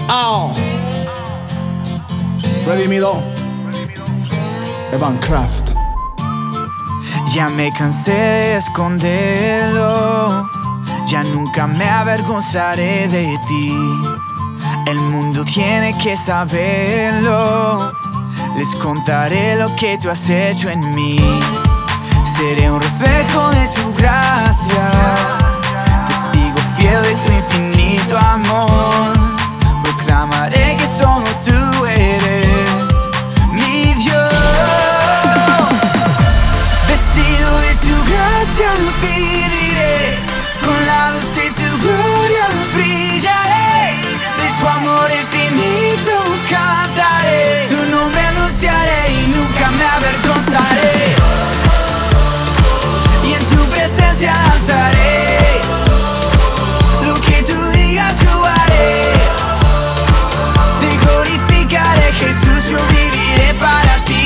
Oh. Redimido. Evan Craft. Ya me cansé de esconderlo, ya nunca me avergonzaré de ti. El mundo tiene que saberlo, les contaré lo que tú has hecho en mí. Seré un reflejo de tu gracia, testigo fiel de tu infinito amor. Proclamaré que solo tú eres mi Dios. Vestido de tu gracia lo viviré, con la luz de tu gloria brillaré. De tu amor infinito cantaré, tu nombre anunciaré y nunca me avergonzaré. Y en tu presencia danzaré, lo que tú digas yo haré. Te glorificaré, Jesús, yo viviré para ti.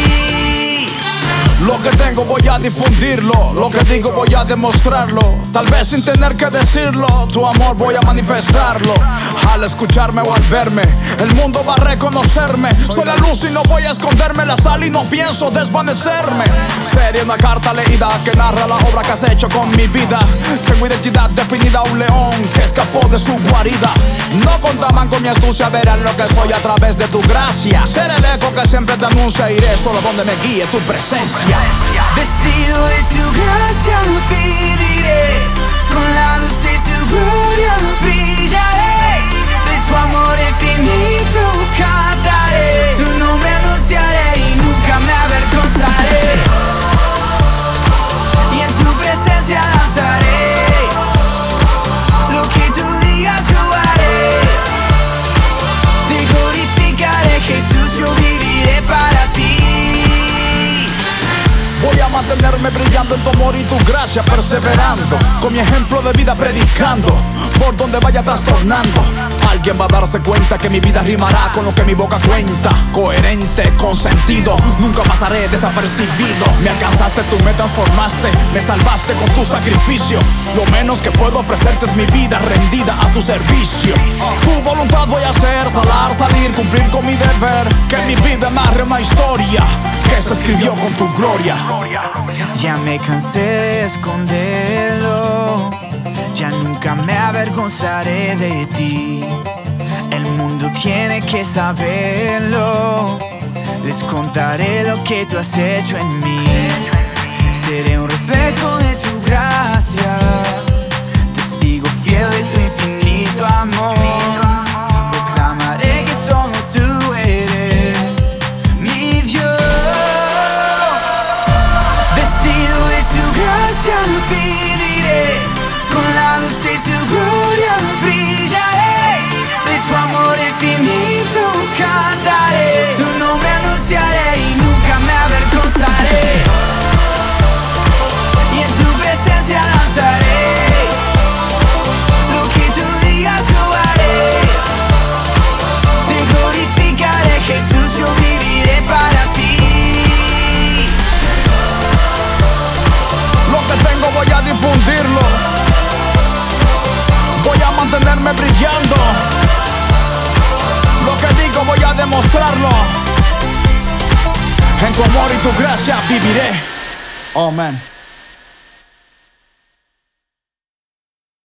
Lo que tengo voy a difundirlo, lo que digo voy a demostrarlo. Tal vez sin tener que decirlo, tu amor voy a manifestarlo. Al escucharme o al verme, el mundo va a reconocerme. Soy la luz y no voy a esconderme, la sal y no pienso desvanecerme. Sería una carta leída que narra la obra que has hecho con mi vida. Tengo identidad definida, un león que escapó de su guarida. No contaban con mi astucia, verán lo que soy a través de tu gracia. Seré el eco que siempre te anuncia, iré solo donde me guíe tu presencia. Vestido de tu gracia lo viviré, con la luz de tu gloria brillaré. De tu amor infinito cantaré, tu nombre anunciaré y nunca me avergonzaré. Y en tu presencia danzaré, lo que tú digas yo haré. Te glorificaré, Jesús, yo viviré para ti. Voy a mantenerme brillando en tu amor y tu gracia, perseverando, con mi ejemplo de vida predicando, por donde vaya trastornando. Alguien va a darse cuenta que mi vida rimará con lo que mi boca cuenta. Coherente, con sentido, nunca pasaré desapercibido. Me alcanzaste, tú me transformaste, me salvaste con tu sacrificio. Lo menos que puedo ofrecerte es mi vida rendida a tu servicio. Tu voluntad voy a hacer, salar, salir, cumplir con mi deber. Que mi vida narre una historia que se escribió con tu gloria. Ya me cansé de esconderlo, ya nunca me avergonzaré de ti. El mundo tiene que saberlo, les contaré lo que tú has hecho en mí. Seré un reflejo de tu gracia, testigo fiel de tu infinito amor. Proclamaré que solo tú eres mi Dios. Vestido de tu gracia lo viviré, con la luz de tu gloria brillaré. De tu amor infinito cantaré, tu nombre anunciaré y nunca me avergonzaré. Y en tu presencia danzaré, lo que tú digas yo haré. Te glorificaré, Jesús, yo viviré para ti. Lo que tengo voy a difundirlo, voy a mantenerme brillando. Lo que digo voy a demostrarlo. En tu amor y tu gracia viviré. Oh man.